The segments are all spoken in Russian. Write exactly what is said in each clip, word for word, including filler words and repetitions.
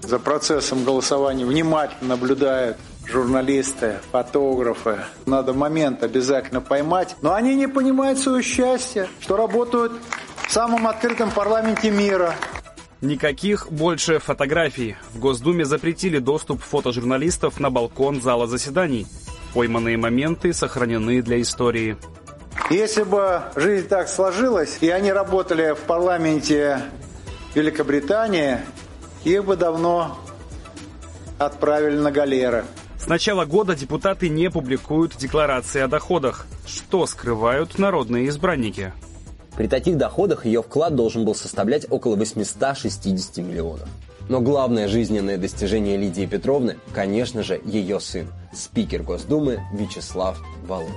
За процессом голосования внимательно наблюдают журналисты, фотографы. Надо момент обязательно поймать. Но они не понимают свое счастье, что работают в самом открытом парламенте мира. Никаких больше фотографий. В Госдуме запретили доступ фотожурналистов на балкон зала заседаний. Пойманные моменты сохранены для истории. Если бы жизнь так сложилась, и они работали в парламенте Великобритании, их бы давно отправили на галеры. С начала года депутаты не публикуют декларации о доходах. Что скрывают народные избранники? При таких доходах ее вклад должен был составлять около восемьсот шестьдесят миллионов. Но главное жизненное достижение Лидии Петровны, конечно же, ее сын, спикер Госдумы Вячеслав Володин.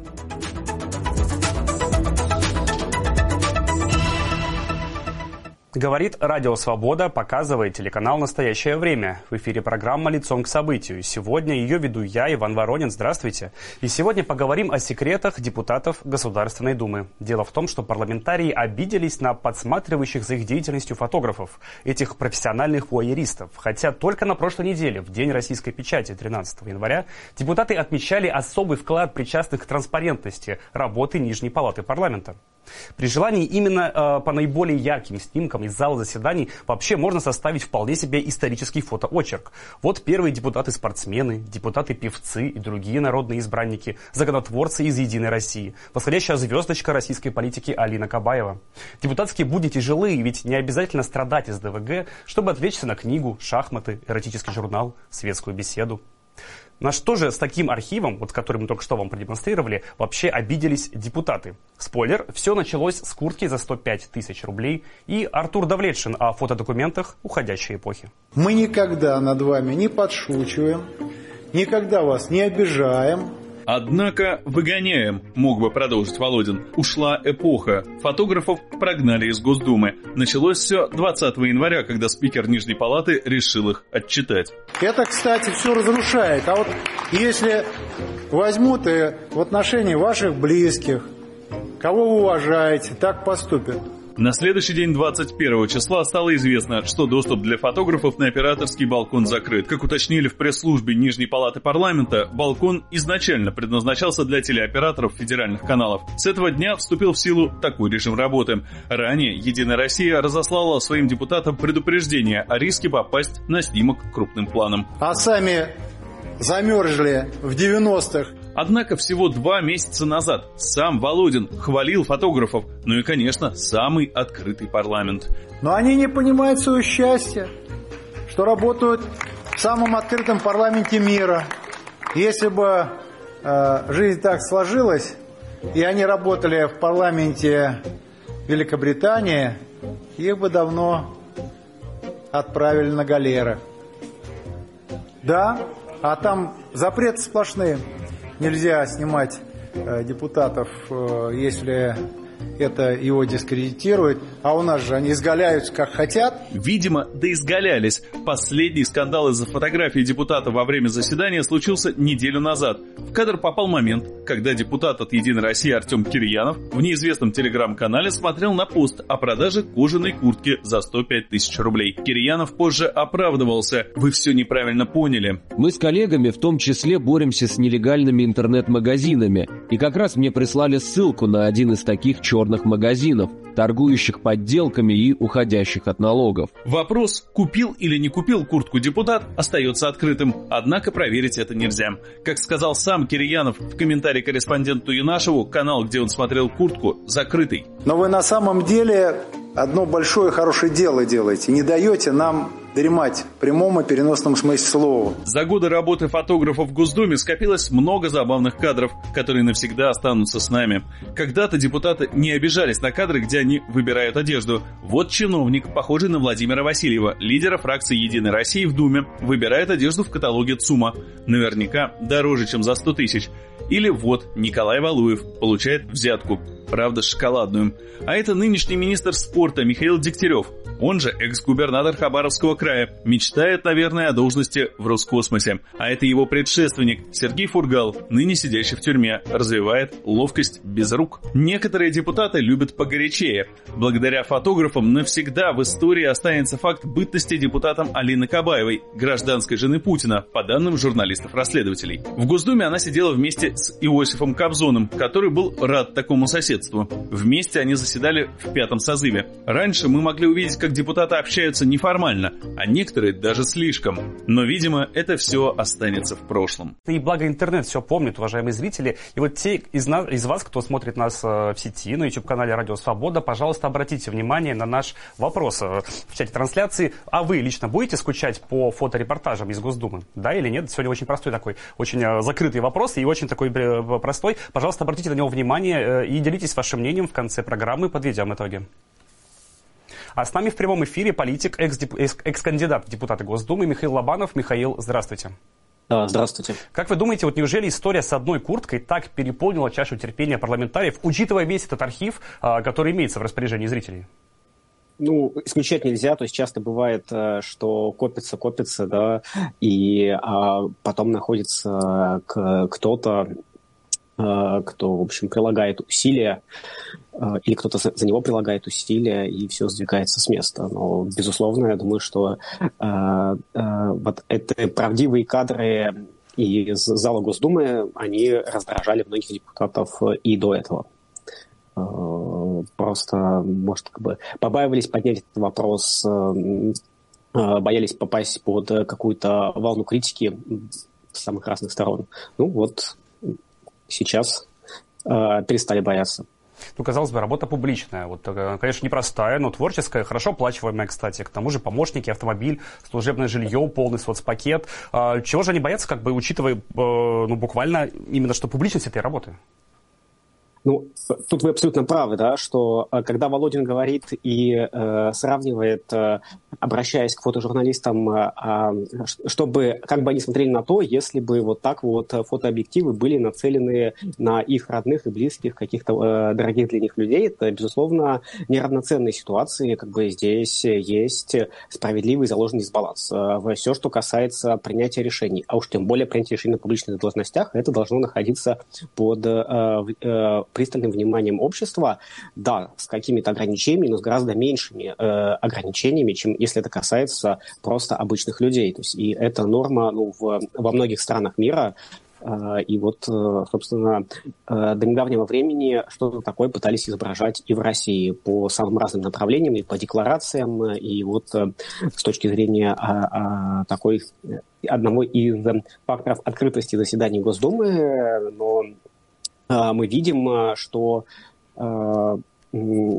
Говорит Радио Свобода, показывает телеканал «Настоящее время». В эфире программа «Лицом к событию». Сегодня ее веду я, Иван Воронин. Здравствуйте. И сегодня поговорим о секретах депутатов Государственной Думы. Дело в том, что парламентарии обиделись на подсматривающих за их деятельностью фотографов, этих профессиональных вуайеристов. Хотя только на прошлой неделе, в День российской печати, тринадцатого января, депутаты отмечали особый вклад причастных к транспарентности работы Нижней палаты парламента. При желании именно э, по наиболее ярким снимкам из зала заседаний вообще можно составить вполне себе исторический фотоочерк. Вот первые депутаты-спортсмены, депутаты-певцы и другие народные избранники, законотворцы из «Единой России», восходящая звездочка российской политики Алина Кабаева. Депутатские будни тяжелые, ведь не обязательно страдать из ДВГ, чтобы отвлечься на книгу, шахматы, эротический журнал, светскую беседу. На что же с таким архивом, вот который мы только что вам продемонстрировали, вообще обиделись депутаты? Спойлер, все началось с куртки за сто пять тысяч рублей и Артур Давлетшин о фотодокументах уходящей эпохи. Мы никогда над вами не подшучиваем, никогда вас не обижаем. Однако выгоняем, мог бы продолжить Володин. Ушла эпоха. Фотографов прогнали из Госдумы. Началось все двадцатого января, когда спикер Нижней палаты решил их отчитать. Это, кстати, все разрушает. А вот если возьмут и в отношении ваших близких, кого вы уважаете, так поступят. На следующий день, двадцать первого числа, стало известно, что доступ для фотографов на операторский балкон закрыт. Как уточнили в пресс-службе Нижней палаты парламента, балкон изначально предназначался для телеоператоров федеральных каналов. С этого дня вступил в силу такой режим работы. Ранее «Единая Россия» разослала своим депутатам предупреждение о риске попасть на снимок крупным планом. А сами замерзли в девяностых. Однако всего два месяца назад сам Володин хвалил фотографов, ну и, конечно, самый открытый парламент. Но они не понимают свое счастье, что работают в самом открытом парламенте мира. Если бы э, жизнь так сложилась, и они работали в парламенте Великобритании, их бы давно отправили на галеры. Да, а там запреты сплошные. Нельзя снимать э, депутатов, э, если это его дискредитирует. А у нас же они изгаляются как хотят. Видимо, да изгалялись. Последний скандал из-за фотографии депутата во время заседания случился неделю назад. В кадр попал момент, когда депутат от «Единой России» Артем Кирьянов в неизвестном телеграм-канале смотрел на пост о продаже кожаной куртки за сто пять тысяч рублей. Кирьянов позже оправдывался. Вы все неправильно поняли. Мы с коллегами в том числе боремся с нелегальными интернет-магазинами. И как раз мне прислали ссылку на один из таких черных магазинов, торгующих подделками и уходящих от налогов. Вопрос, купил или не купил куртку депутат, остается открытым. Однако проверить это нельзя. Как сказал сам Кирьянов в комментарии корреспонденту Юнашеву, канал, где он смотрел куртку, закрытый. Но вы на самом деле одно большое хорошее дело делаете. Не даете нам дремать в прямом и переносном смысле слова. За годы работы фотографов в Госдуме скопилось много забавных кадров, которые навсегда останутся с нами. Когда-то депутаты не обижались на кадры, где они выбирают одежду. Вот чиновник, похожий на Владимира Васильева, лидера фракции «Единой России» в Думе, выбирает одежду в каталоге ЦУМа. Наверняка дороже, чем за сто тысяч. Или вот Николай Валуев получает взятку, правда шоколадную. А это нынешний министр спорта Михаил Дегтярев, он же экс-губернатор Хабаровского края. края. Мечтает, наверное, о должности в Роскосмосе. А это его предшественник Сергей Фургал, ныне сидящий в тюрьме, развивает ловкость без рук. Некоторые депутаты любят погорячее. Благодаря фотографам навсегда в истории останется факт бытности депутатом Алины Кабаевой, гражданской жены Путина, по данным журналистов-расследователей. В Госдуме она сидела вместе с Иосифом Кобзоном, который был рад такому соседству. Вместе они заседали в пятом созыве. Раньше мы могли увидеть, как депутаты общаются неформально, а некоторые даже слишком. Но, видимо, это все останется в прошлом. И благо интернет все помнит, уважаемые зрители. И вот те из, нас, из вас, кто смотрит нас в сети, на YouTube-канале «Радио Свобода», пожалуйста, обратите внимание на наш вопрос в чате трансляции. А вы лично будете скучать по фоторепортажам из Госдумы? Да или нет? Сегодня очень простой такой, очень закрытый вопрос и очень такой простой. Пожалуйста, обратите на него внимание и делитесь вашим мнением в конце программы, подведем итоги. А с нами в прямом эфире политик, экс-кандидат в депутаты Госдумы Михаил Лобанов. Михаил, здравствуйте. Здравствуйте. Как вы думаете, вот неужели история с одной курткой так переполнила чашу терпения парламентариев, учитывая весь этот архив, который имеется в распоряжении зрителей? Ну, исключать нельзя, то есть часто бывает, что копится, копится, да, и а потом находится кто-то, кто, в общем, прилагает усилия, или кто-то за него прилагает усилия, и все сдвигается с места. Но, безусловно, я думаю, что э, э, вот это правдивые кадры из зала Госдумы, они раздражали многих депутатов и до этого. Э, просто, может, как бы побаивались поднять этот вопрос, э, боялись попасть под какую-то волну критики с самых разных сторон. Ну вот сейчас э, перестали бояться. Ну, казалось бы, работа публичная. Вот, конечно, непростая, но творческая, хорошо оплачиваемая, кстати. К тому же помощники, автомобиль, служебное жилье, полный соцпакет. А чего же они боятся, как бы, учитывая, ну, буквально именно что публичность этой работы? Ну, тут вы абсолютно правы, да, что когда Володин говорит и э, сравнивает, э, обращаясь к фотожурналистам, э, э, чтобы, как бы они смотрели на то, если бы вот так вот фотообъективы были нацелены на их родных и близких, каких-то э, дорогих для них людей, это, безусловно, неравноценные ситуации, как бы здесь есть справедливый заложенный дисбаланс. Все, что касается принятия решений, а уж тем более принятия решений на публичных должностях, это должно находиться под э, э, пристальным вниманием общества, да, с какими-то ограничениями, но с гораздо меньшими э, ограничениями, чем если это касается просто обычных людей. То есть, и эта норма ну, в, во многих странах мира. Э, и вот, э, собственно, э, до недавнего времени что-то такое пытались изображать и в России по самым разным направлениям, и по декларациям, и вот э, с точки зрения э, э, такой одного из факторов открытости заседаний Госдумы, но мы видим, что э, э,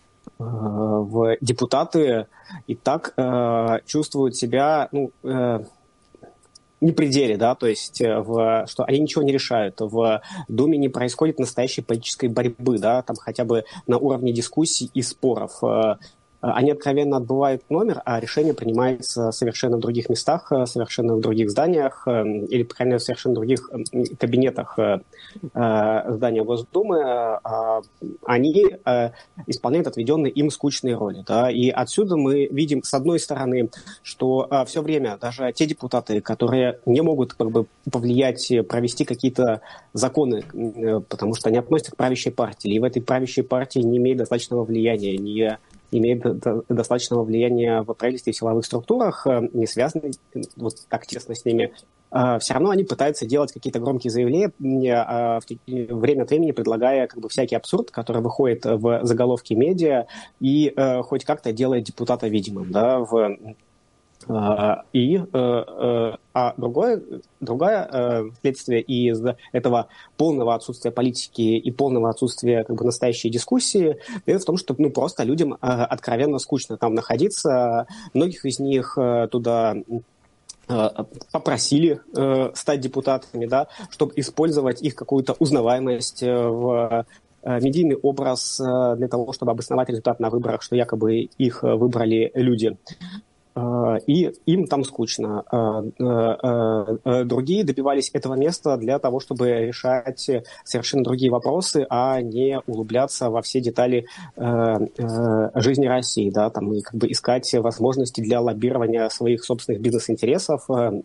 в депутаты и так э, чувствуют себя ну, э, не при деле, да, то есть в, что они ничего не решают. В Думе не происходит настоящей политической борьбы, да, там хотя бы на уровне дискуссий и споров. Они откровенно отбывают номер, а решение принимается совершенно в других местах, совершенно в других зданиях или, по крайней мере, в совершенно других кабинетах здания Госдумы. Они исполняют отведенные им скучные роли. Да? И отсюда мы видим, с одной стороны, что все время даже те депутаты, которые не могут как бы, повлиять, провести какие-то законы, потому что они относятся к правящей партии, и в этой правящей партии не имеют достаточного влияния, не имеет достаточного влияния в правительстве и силовых структурах, не связаны вот так тесно с ними, все равно они пытаются делать какие-то громкие заявления, время от времени предлагая как бы всякий абсурд, который выходит в заголовки медиа и хоть как-то делает депутата видимым, да, в И, а другое, другое следствие из этого полного отсутствия политики и полного отсутствия как бы, настоящей дискуссии, это в том, что ну, просто людям откровенно скучно там находиться. Многих из них туда попросили стать депутатами, да, чтобы использовать их какую-то узнаваемость в медийный образ для того, чтобы обосновать результат на выборах, что якобы их выбрали люди. и им там скучно. Другие добивались этого места для того, чтобы решать совершенно другие вопросы, а не углубляться во все детали жизни России, да, там, и как бы искать возможности для лоббирования своих собственных бизнес-интересов.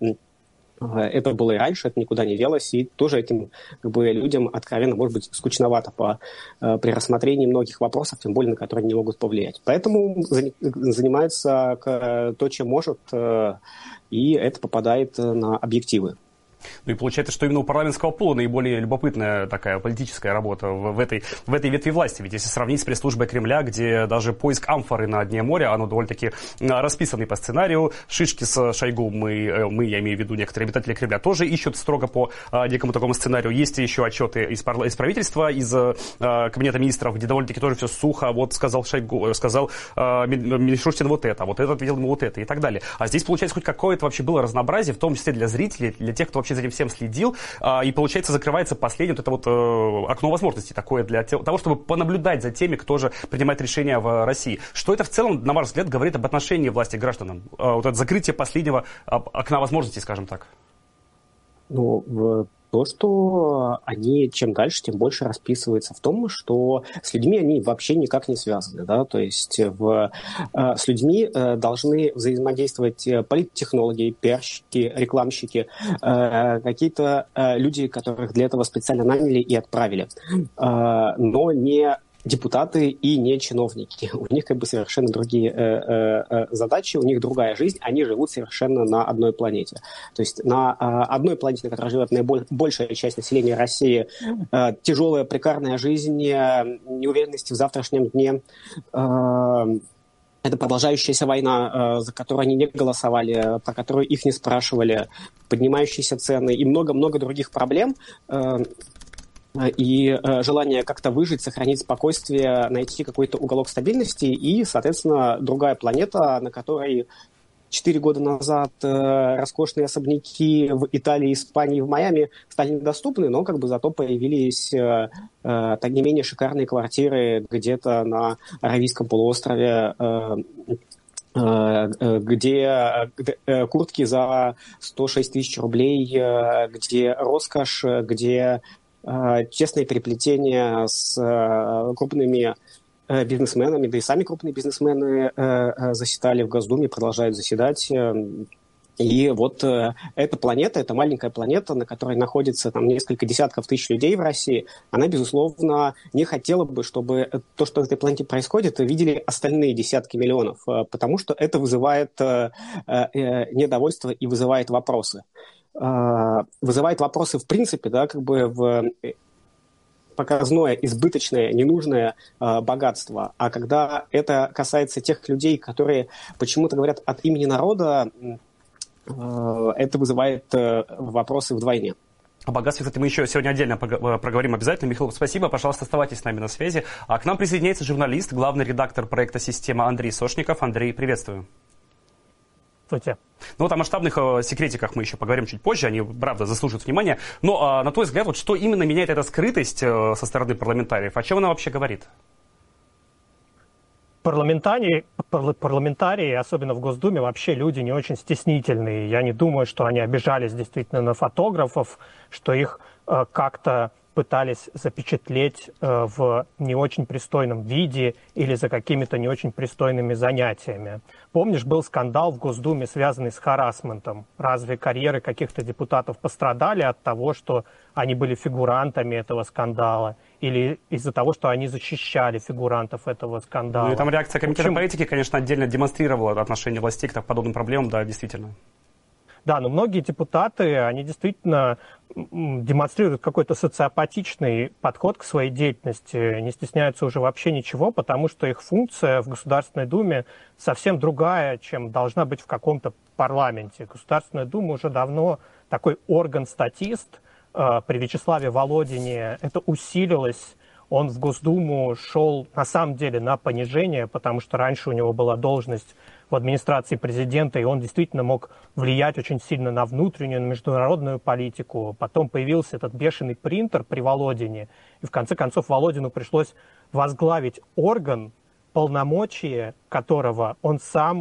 Это было и раньше, это никуда не делось, и тоже этим как бы, людям откровенно может быть скучновато по, э, при рассмотрении многих вопросов, тем более на которые они не могут повлиять. Поэтому занимается к, то, чем может, э, и это попадает на объективы. Ну и получается, что именно у парламентского пула наиболее любопытная такая политическая работа в, в, этой, в этой ветви власти. Ведь если сравнить с пресс-службой Кремля, где даже поиск амфоры на дне моря, оно довольно-таки расписанный по сценарию. Шишки с Шойгу, мы, мы, я имею в виду некоторые обитатели Кремля, тоже ищут строго по а, некому такому сценарию. Есть еще отчеты из, парла- из правительства, из а, кабинета министров, где довольно-таки тоже все сухо. Вот сказал Шойгу, сказал а, Мишустин вот это, вот этот видел ему вот это и так далее. А здесь, получается, хоть какое-то вообще было разнообразие, в том числе для зрителей, для тех, кто вообще за этим всем следил, и, получается, закрывается последнее вот это вот э, окно возможностей такое для того, чтобы понаблюдать за теми, кто же принимает решения в России. Что это в целом, на ваш взгляд, говорит об отношении власти к гражданам? Э, вот это закрытие последнего окна возможностей, скажем так. Ну, в то, что они чем дальше, тем больше расписывается в том, что с людьми они вообще никак не связаны. Да? То есть в, э, с людьми э, должны взаимодействовать политтехнологи, пиарщики, рекламщики, э, какие-то э, люди, которых для этого специально наняли и отправили. Э, но не депутаты и не чиновники. У них как бы совершенно другие э, э, задачи, у них другая жизнь, они живут совершенно на одной планете. То есть на э, одной планете, на которой живет наибольшая часть населения России, э, тяжелая, прекарная жизнь, э, неуверенность в завтрашнем дне, э, это продолжающаяся война, э, за которую они не голосовали, про которую их не спрашивали, поднимающиеся цены и много-много других проблем, э, и э, желание как-то выжить, сохранить спокойствие, найти какой-то уголок стабильности и, соответственно, другая планета, на которой четыре года назад э, роскошные особняки в Италии, Испании, в Майами стали недоступны, но как бы зато появились э, э, так не менее шикарные квартиры где-то на Аравийском полуострове, э, где куртки за сто шесть тысяч рублей, где роскошь, где честное переплетение с крупными бизнесменами, да и сами крупные бизнесмены заседали в Госдуме, продолжают заседать. И вот эта планета, эта маленькая планета, на которой находится там несколько десятков тысяч людей в России, она, безусловно, не хотела бы, чтобы то, что на этой планете происходит, видели остальные десятки миллионов, потому что это вызывает недовольство и вызывает вопросы. Вызывает вопросы в принципе, да, как бы в показное, избыточное, ненужное э, богатство. А когда это касается тех людей, которые почему-то говорят от имени народа, э, это вызывает э, вопросы вдвойне. О богатстве, кстати, мы еще сегодня отдельно проговорим обязательно. Михаил, спасибо. Пожалуйста, оставайтесь с нами на связи. А к нам присоединяется журналист, главный редактор проекта «Система» Андрей Сошников. Андрей, приветствую. Здравствуйте. Ну вот о масштабных э, секретиках мы еще поговорим чуть позже, они, правда, заслуживают внимания. Но, э, на твой взгляд, вот что именно меняет эта скрытость э, со стороны парламентариев? О чем она вообще говорит? Парламентарии, парламентарии, особенно в Госдуме, вообще люди не очень стеснительные. Я не думаю, что они обижались действительно на фотографов, что их э, как-то пытались запечатлеть э, в не очень пристойном виде или за какими-то не очень пристойными занятиями. Помнишь, был скандал в Госдуме, связанный с харассментом? Разве карьеры каких-то депутатов пострадали от того, что они были фигурантами этого скандала? Или из-за того, что они защищали фигурантов этого скандала? Ну и там реакция комитета общем... по этике, конечно, отдельно демонстрировала отношение властей к подобным проблемам, да, действительно. Да, но многие депутаты, они действительно демонстрируют какой-то социопатичный подход к своей деятельности, не стесняются уже вообще ничего, потому что их функция в Государственной Думе совсем другая, чем должна быть в каком-то парламенте. Государственная Дума уже давно такой орган-статист. При Вячеславе Володине это усилилось. Он в Госдуму шел на самом деле на понижение, потому что раньше у него была должность в администрации президента, и он действительно мог влиять очень сильно на внутреннюю, на международную политику. Потом появился этот бешеный принтер при Володине, и в конце концов Володину пришлось возглавить орган, полномочия которого он сам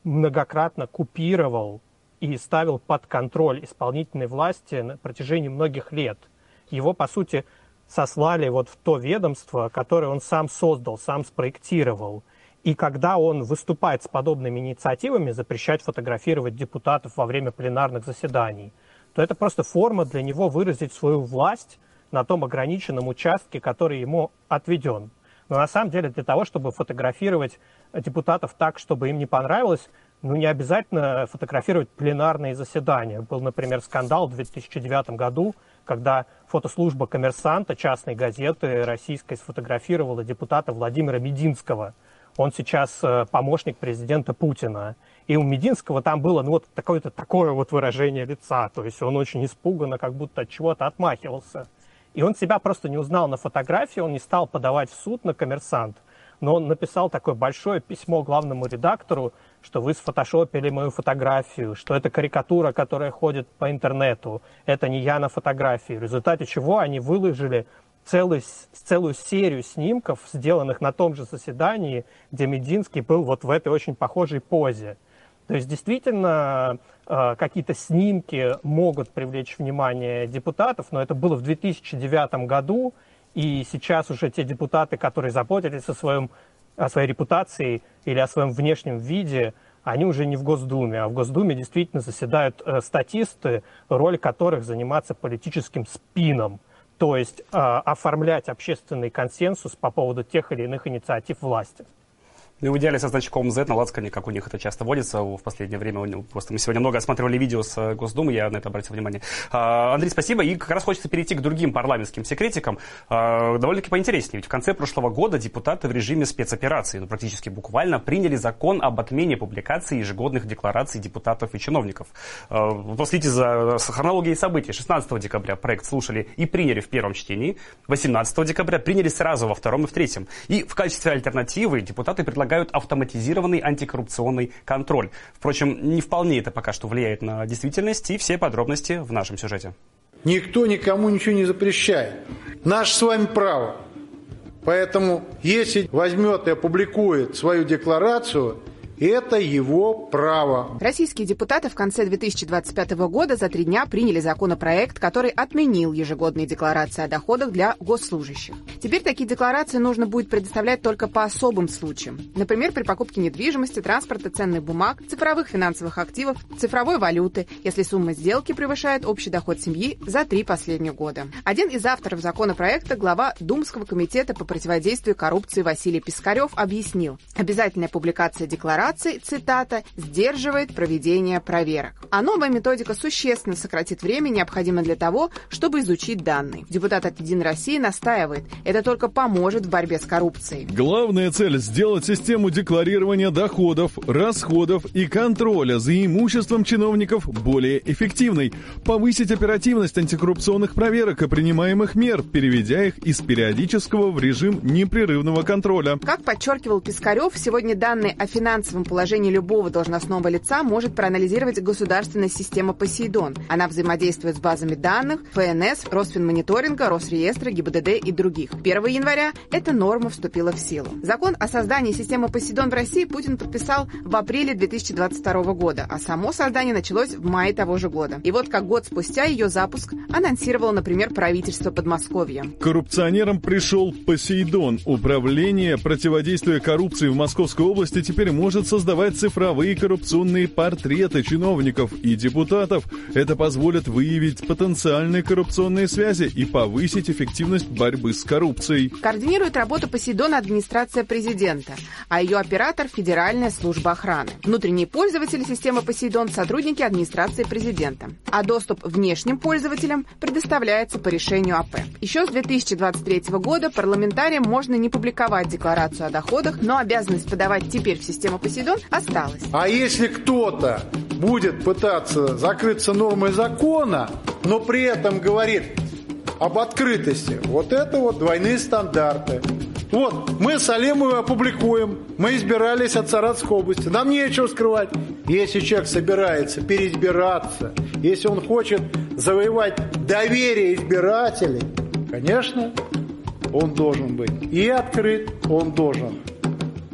многократно купировал и ставил под контроль исполнительной власти на протяжении многих лет. Его, по сути, сослали вот в то ведомство, которое он сам создал, сам спроектировал. И когда он выступает с подобными инициативами, запрещать фотографировать депутатов во время пленарных заседаний, то это просто форма для него выразить свою власть на том ограниченном участке, который ему отведен. Но на самом деле для того, чтобы фотографировать депутатов так, чтобы им не понравилось, ну не обязательно фотографировать пленарные заседания. Был, например, скандал в две тысячи девятом году, когда фотослужба «Коммерсанта», частной газеты российской, сфотографировала депутата Владимира Мединского. Он сейчас помощник президента Путина. И у Мединского там было ну, вот такое-то такое вот выражение лица. То есть он очень испуганно, как будто от чего-то отмахивался. И он себя просто не узнал на фотографии, он не стал подавать в суд на «Коммерсант». Но он написал такое большое письмо главному редактору, что вы сфотошопили мою фотографию, что это карикатура, которая ходит по интернету, это не я на фотографии. В результате чего они выложили целую, целую серию снимков, сделанных на том же заседании, где Мединский был вот в этой очень похожей позе. То есть действительно какие-то снимки могут привлечь внимание депутатов, но это было в две тысячи девятом году, и сейчас уже те депутаты, которые заботились о, своем, о своей репутации или о своем внешнем виде, они уже не в Госдуме, а в Госдуме действительно заседают э, статисты, роль которых заниматься политическим спином, то есть э, оформлять общественный консенсус по поводу тех или иных инициатив власти. И в идеале со значком Z на лацкане, как у них это часто водится в последнее время. Просто мы сегодня много осматривали видео с Госдумы, я на это обратил внимание. Андрей, спасибо. И как раз хочется перейти к другим парламентским секретикам. Довольно-таки поинтереснее. Ведь в конце прошлого года депутаты в режиме спецоперации, ну, практически буквально, приняли закон об отмене публикации ежегодных деклараций депутатов и чиновников. Последите за хронологией событий. шестнадцатого декабря проект слушали и приняли в первом чтении. восемнадцатого декабря приняли сразу во втором и в третьем. И в качестве альтернативы депутаты предлагают автоматизированный антикоррупционный контроль. Впрочем, не вполне это пока что влияет на действительность, и все подробности в нашем сюжете. Никто никому ничего не запрещает. Наше с вами право. Поэтому, если возьмет и опубликует свою декларацию, это его право. Российские депутаты в конце две тысячи двадцать пятого года за три дня приняли законопроект, который отменил ежегодные декларации о доходах для госслужащих. Теперь такие декларации нужно будет предоставлять только по особым случаям. Например, при покупке недвижимости, транспорта, ценных бумаг, цифровых финансовых активов, цифровой валюты, если сумма сделки превышает общий доход семьи за три последних года. Один из авторов законопроекта, глава Думского комитета по противодействию коррупции Василий Пискарев, объяснил: обязательная публикация декларации, цитата, сдерживает проведение проверок. А новая методика существенно сократит время, необходимое для того, чтобы изучить данные. Депутат от «Единой России» настаивает, это только поможет в борьбе с коррупцией. Главная цель – сделать систему декларирования доходов, расходов и контроля за имуществом чиновников более эффективной, повысить оперативность антикоррупционных проверок и принимаемых мер, переведя их из периодического в режим непрерывного контроля. Как подчеркивал Пискарев, сегодня данные о финансовом положении любого должностного лица может проанализировать государственная система «Посейдон». Она взаимодействует с базами данных ФНС, Росфинмониторинга, Росреестра, ГИБДД и других. первого января эта норма вступила в силу. Закон о создании системы «Посейдон» в России Путин подписал в апреле две тысячи двадцать второго года, а само создание началось в мае того же года. И вот как год спустя ее запуск анонсировало, например, правительство Подмосковья. Коррупционерам пришел «Посейдон». Управление противодействия коррупции в Московской области теперь может создавать цифровые коррупционные портреты чиновников и депутатов. Это позволит выявить потенциальные коррупционные связи и повысить эффективность борьбы с коррупцией. Координирует работу «Посейдона» администрация президента, а ее оператор – Федеральная служба охраны. Внутренние пользователи системы «Посейдон» – сотрудники администрации президента. А доступ внешним пользователям предоставляется по решению АП. Еще с две тысячи двадцать третьего года парламентариям можно не публиковать декларацию о доходах, но обязанность подавать теперь в систему «Посейдон» осталось. А если кто-то будет пытаться закрыться нормой закона, но при этом говорит об открытости, вот это вот двойные стандарты. Вот, мы с Алемовой опубликуем, мы избирались от Саратовской области, нам нечего скрывать. Если человек собирается переизбираться, если он хочет завоевать доверие избирателей, конечно, он должен быть и открыт, он должен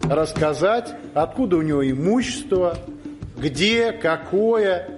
рассказать, откуда у него имущество, где, какое.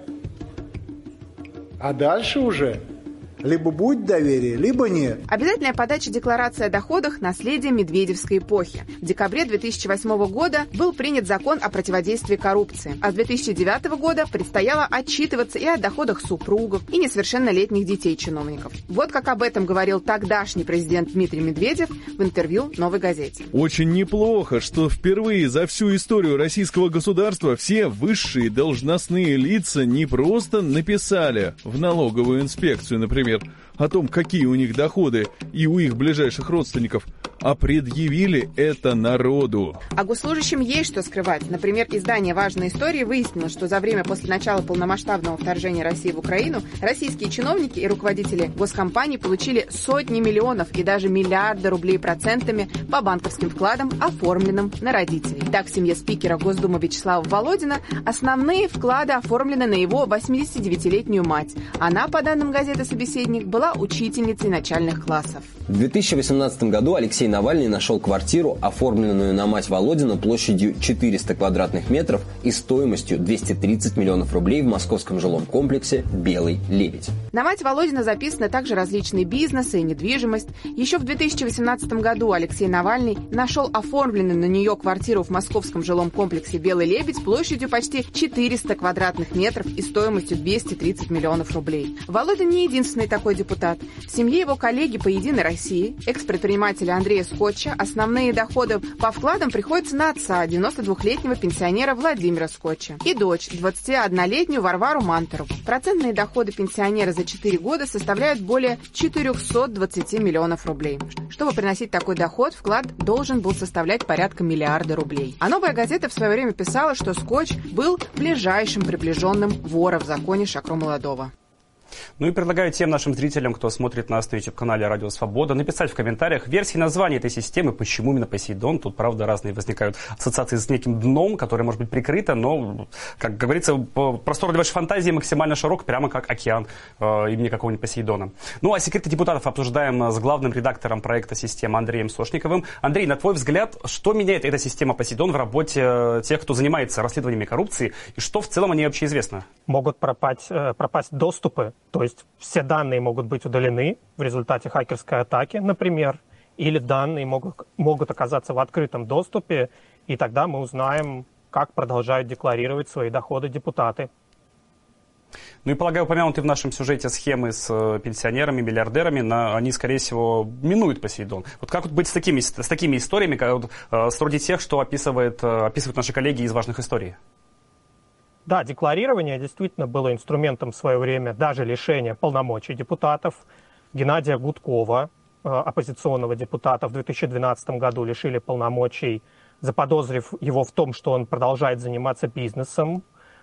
А дальше уже либо будет доверие, либо нет. Обязательная подача декларации о доходах – наследие медведевской эпохи. В декабре две тысячи восьмого года был принят закон о противодействии коррупции, а с две тысячи девятого года предстояло отчитываться и о доходах супругов, и несовершеннолетних детей чиновников. Вот как об этом говорил тогдашний президент Дмитрий Медведев в интервью «Новой газете». Очень неплохо, что впервые за всю историю российского государства все высшие должностные лица не просто написали в налоговую инспекцию, например, о том, какие у них доходы и у их ближайших родственников, а предъявили это народу. А госслужащим есть что скрывать. Например, издание «Важные истории» выяснило, что за время после начала полномасштабного вторжения России в Украину российские чиновники и руководители госкомпаний получили сотни миллионов и даже миллиарды рублей процентами по банковским вкладам, оформленным на родителей. Так, в семье спикера Госдумы Вячеслава Володина основные вклады оформлены на его восьмидесятидевятилетнюю мать. Она, по данным газеты «Собеседник», была учительницей начальных классов. В две тысячи восемнадцатом году Алексей Навальный нашел квартиру, оформленную на мать Володина площадью четыреста квадратных метров и стоимостью двести тридцать миллионов рублей в московском жилом комплексе «Белый лебедь». На мать Володина записаны также различные бизнесы и недвижимость. Еще в две тысячи восемнадцатом году Алексей Навальный нашел оформленную на нее квартиру в московском жилом комплексе «Белый лебедь» площадью почти четыреста квадратных метров и стоимостью двести тридцать миллионов рублей. Володин не единственный такой депутат. В семье его коллеги по «Единой России», экс-предпринимателя Андрея Скотча, основные доходы по вкладам приходятся на отца, девяностодвухлетнего пенсионера Владимира Скотча, и дочь, двадцатиоднолетнюю Варвару Манторову. Процентные доходы пенсионера за четыре года составляют более четыреста двадцать миллионов рублей. Чтобы приносить такой доход, вклад должен был составлять порядка миллиарда рублей. А «Новая газета» в свое время писала, что Скотч был ближайшим приближенным вора в законе Шакро Молодого. Ну и предлагаю тем нашим зрителям, кто смотрит нас на YouTube-канале «Радио Свобода», написать в комментариях версии названия этой системы, почему именно Посейдон. Тут, правда, разные возникают ассоциации с неким дном, которое может быть прикрыто, но, как говорится, простор для вашей фантазии максимально широк, прямо как океан э, имени какого-нибудь Посейдона. Ну а секреты депутатов обсуждаем с главным редактором проекта «Система» Андреем Сошниковым. Андрей, на твой взгляд, что меняет эта система Посейдон в работе тех, кто занимается расследованиями коррупции, и что в целом о ней вообще известно? Могут пропасть, пропасть доступы. То есть все данные могут быть удалены в результате хакерской атаки, например, или данные могут, могут оказаться в открытом доступе, и тогда мы узнаем, как продолжают декларировать свои доходы депутаты. Ну и, полагаю, упомянутые в нашем сюжете схемы с пенсионерами, миллиардерами, на, они, скорее всего, минуют Посейдон. Вот как вот быть с такими, с такими историями, как, вот, с вроде тех, что описывает, описывают наши коллеги из «Важных историй»? Да, декларирование действительно было инструментом в свое время даже лишения полномочий депутатов. Геннадия Гудкова, оппозиционного депутата, в две тысячи двенадцатом году лишили полномочий, заподозрив его в том, что он продолжает заниматься бизнесом.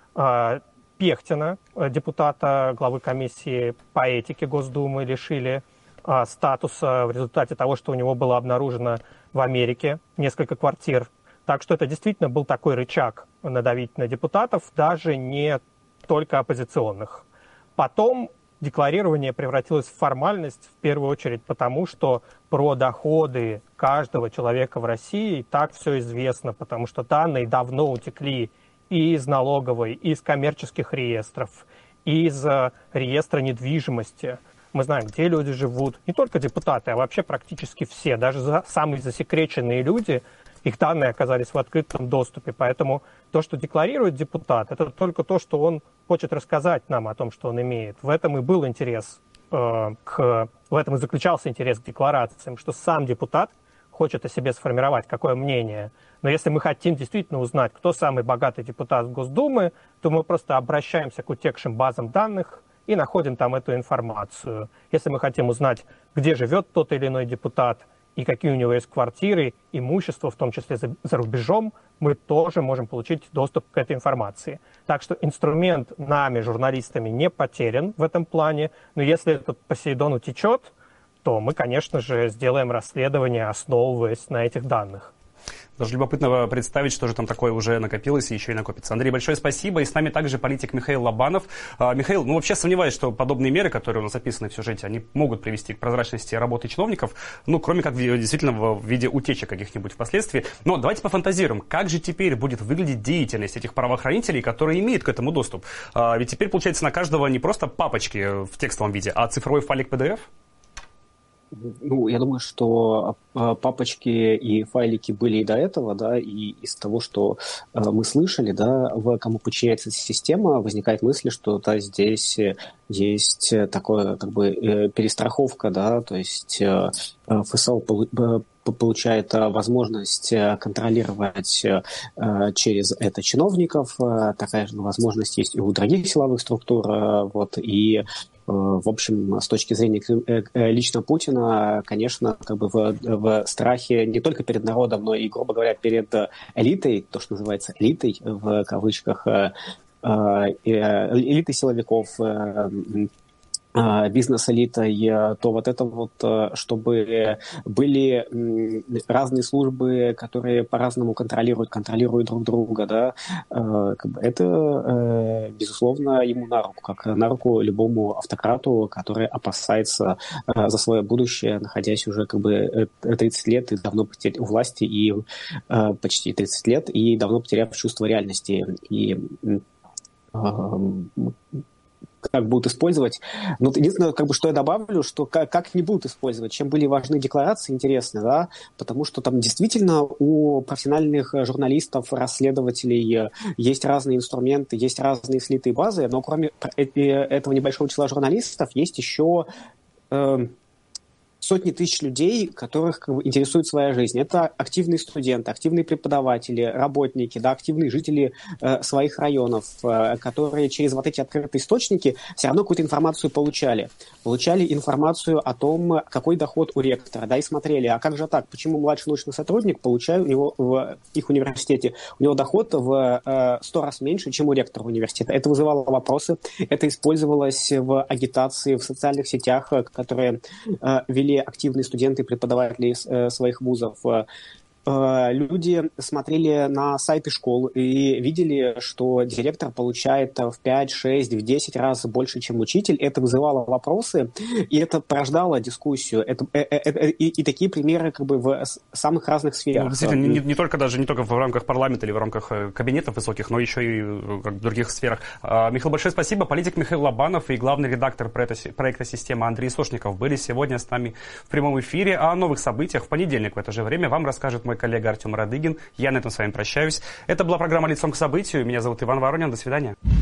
Пехтина, депутата, главы комиссии по этике Госдумы, лишили статуса в результате того, что у него было обнаружено в Америке несколько квартир. Так что это действительно был такой рычаг надавить на депутатов, даже не только оппозиционных. Потом декларирование превратилось в формальность, в первую очередь потому, что про доходы каждого человека в России и так все известно, потому что данные давно утекли и из налоговой, и из коммерческих реестров, и из реестра недвижимости. Мы знаем, где люди живут. Не только депутаты, а вообще практически все. Даже самые засекреченные люди, их данные оказались в открытом доступе. Поэтому то, что декларирует депутат, это только то, что он хочет рассказать нам о том, что он имеет. В этом и был интерес, э, к, в этом и заключался интерес к декларациям, что сам депутат хочет о себе сформировать какое мнение. Но если мы хотим действительно узнать, кто самый богатый депутат Госдумы, то мы просто обращаемся к утекшим базам данных и находим там эту информацию. Если мы хотим узнать, где живет тот или иной депутат, и какие у него есть квартиры, имущество, в том числе за, за рубежом, мы тоже можем получить доступ к этой информации. Так что инструмент нами, журналистами, не потерян в этом плане, но если этот Посейдон утечет, то мы, конечно же, сделаем расследование, основываясь на этих данных. Даже любопытно представить, что же там такое уже накопилось и еще и накопится. Андрей, большое спасибо. И с нами также политик Михаил Лобанов. А, Михаил, ну вообще сомневаюсь, что подобные меры, которые у нас описаны в сюжете, они могут привести к прозрачности работы чиновников, ну, кроме как действительно в виде утечек каких-нибудь впоследствии. Но давайте пофантазируем, как же теперь будет выглядеть деятельность этих правоохранителей, которые имеют к этому доступ? А, ведь теперь, получается, на каждого не просто папочки в текстовом виде, а цифровой файлик пи ди эф? Ну, я думаю, что папочки и файлики были и до этого, да, и из того, что мы слышали, да, в кому подчиняется система, возникает мысль, что да, здесь есть такое, как бы, перестраховка, да, то есть эф эс эл получает возможность контролировать через это чиновников, такая же возможность есть и у других силовых структур, вот, и в общем, с точки зрения лично Путина, конечно, как бы в, в страхе не только перед народом, но и, грубо говоря, перед элитой, то, что называется элитой, в кавычках, элитой силовиков, бизнес-элитой, то вот это вот, чтобы были разные службы, которые по-разному контролируют, контролируют друг друга, да, это, безусловно, ему на руку, как на руку любому автократу, который опасается за свое будущее, находясь уже как бы тридцать лет и давно потеряв у власти, и почти тридцать лет, и давно потеряв чувство реальности. И как будут использовать. Но единственное, как бы, что я добавлю, что как, как не будут использовать, чем были важны декларации, интересно, да, потому что там действительно у профессиональных журналистов, расследователей есть разные инструменты, есть разные слитые базы, но кроме этого небольшого числа журналистов есть еще э, сотни тысяч людей, которых как бы интересует своя жизнь. Это активные студенты, активные преподаватели, работники, да, активные жители э, своих районов, э, которые через вот эти открытые источники все равно какую-то информацию получали. Получали информацию о том, какой доход у ректора, да, и смотрели, а как же так, почему младший научный сотрудник получает у него в их университете, у него доход в сто э, раз меньше, чем у ректора университета. Это вызывало вопросы, это использовалось в агитации, в социальных сетях, которые э, вели активные студенты и преподаватели э, своих вузов. Люди смотрели на сайты школ и видели, что директор получает в пять, шесть, в десять раз больше, чем учитель. Это вызывало вопросы, и это порождало дискуссию. Это, это, это, и, и такие примеры как бы в самых разных сферах. Ну, действительно, не, не только даже не только в рамках парламента или в рамках кабинетов высоких, но еще и в других сферах. Михаил, большое спасибо. Политик Михаил Лобанов и главный редактор проекта, проекта «Система» Андрей Сошников были сегодня с нами в прямом эфире. О новых событиях в понедельник в это же время вам расскажет мой коллега Артем Радыгин. Я на этом с вами прощаюсь. Это была программа «Лицом к событию». Меня зовут Иван Воронин. До свидания.